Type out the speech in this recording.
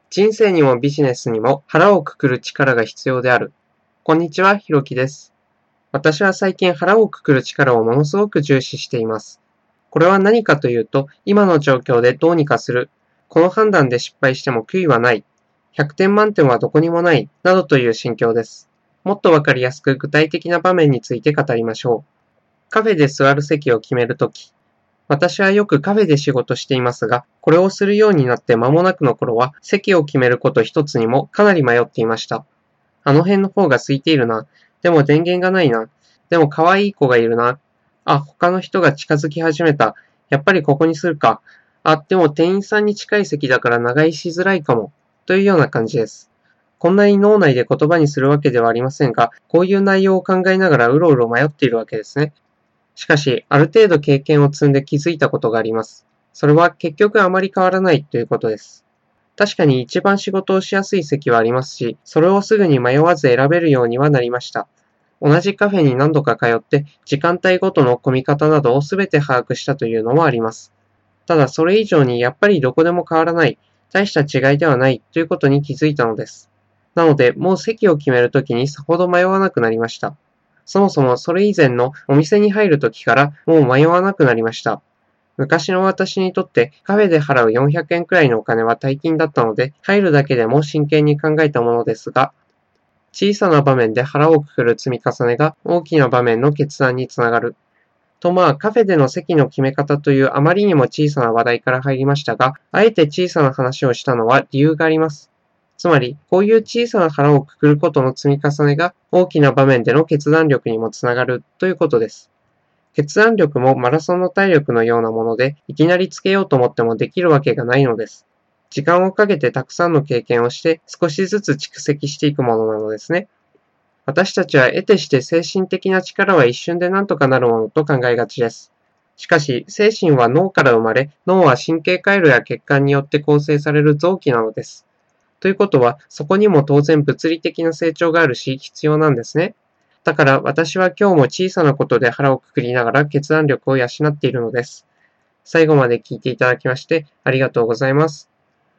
人生にもビジネスにも腹をくくる力が必要である。こんにちは、ひろきです。私は最近腹をくくる力をものすごく重視しています。これは何かというと、今の状況でどうにかする。この判断で失敗しても悔いはない。100点満点はどこにもない。などという心境です。もっとわかりやすく具体的な場面について語りましょう。カフェで座る席を決めるとき。私はよくカフェで仕事していますが、これをするようになって間もなくの頃は、席を決めること一つにもかなり迷っていました。あの辺の方が空いているな。でも電源がないな。でも可愛い子がいるな。あ、他の人が近づき始めた。やっぱりここにするか。あ、でも店員さんに近い席だから長居しづらいかも。というような感じです。こんなに脳内で言葉にするわけではありませんが、こういう内容を考えながらうろうろ迷っているわけですね。しかし、ある程度経験を積んで気づいたことがあります。それは結局あまり変わらないということです。確かに一番仕事をしやすい席はありますし、それをすぐに迷わず選べるようにはなりました。同じカフェに何度か通って、時間帯ごとの混み方などをすべて把握したというのもあります。ただそれ以上にやっぱりどこでも変わらない、大した違いではないということに気づいたのです。なので、もう席を決めるときにさほど迷わなくなりました。そもそもそれ以前のお店に入るときからもう迷わなくなりました。昔の私にとってカフェで払う400円くらいのお金は大金だったので、入るだけでも真剣に考えたものですが、小さな場面で腹をくくる積み重ねが大きな場面の決断につながる。とカフェでの席の決め方というあまりにも小さな話題から入りましたが、あえて小さな話をしたのは理由があります。つまり、こういう小さな腹をくくることの積み重ねが大きな場面での決断力にもつながるということです。決断力もマラソンの体力のようなもので、いきなりつけようと思ってもできるわけがないのです。時間をかけてたくさんの経験をして少しずつ蓄積していくものなのですね。私たちは得てして精神的な力は一瞬で何とかなるものと考えがちです。しかし、精神は脳から生まれ、脳は神経回路や血管によって構成される臓器なのです。ということは、そこにも当然物理的な成長があるし、必要なんですね。だから私は今日も小さなことで腹をくくりながら決断力を養っているのです。最後まで聞いていただきましてありがとうございます。